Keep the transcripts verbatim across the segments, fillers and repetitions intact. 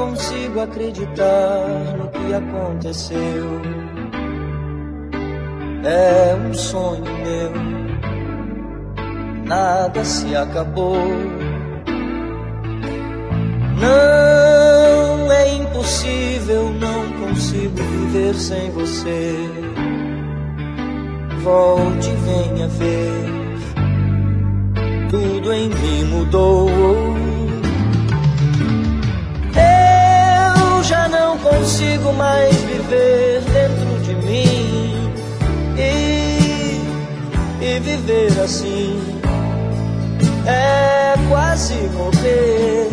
consigo acreditar no que aconteceu. É um sonho meu, nada se acabou. Não é impossível, não consigo viver sem você. Volte e venha ver, tudo em mim mudou. Eu já não consigo mais viver dentro de mim e, e viver assim é quase morrer.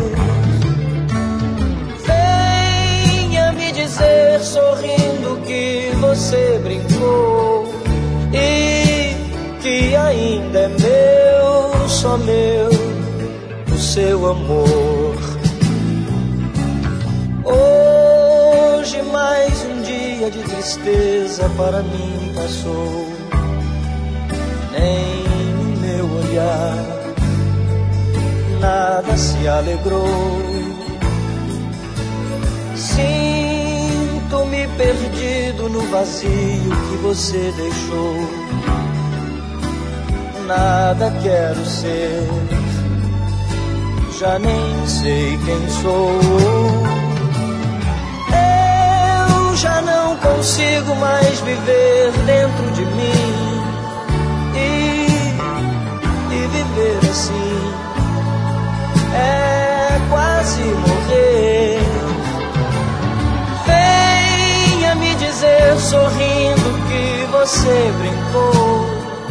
Venha me dizer sorrindo que você brincou e que ainda é meu, só meu, o seu amor. Hoje mais um dia de tristeza para mim passou. Nem no meu olhar nada se alegrou. Sinto-me perdido no vazio que você deixou. Nada quero ser, já nem sei quem sou. Eu já não consigo mais viver dentro de mim e, e viver assim é quase morrer. Venha me dizer sorrindo que você brincou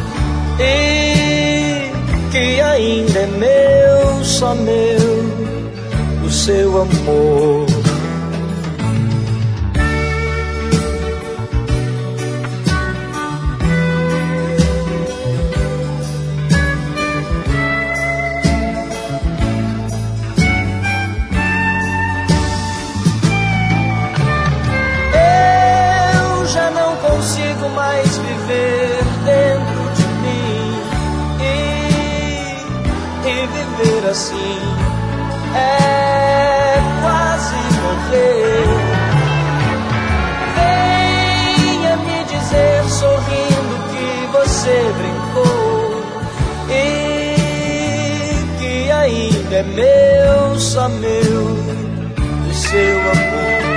e que ainda é meu, só meu, o seu amor. Eu já não consigo mais viver dentro de mim e viver assim é quase morrer. Venha me dizer sorrindo que você brincou e que ainda é meu, só meu, o seu amor.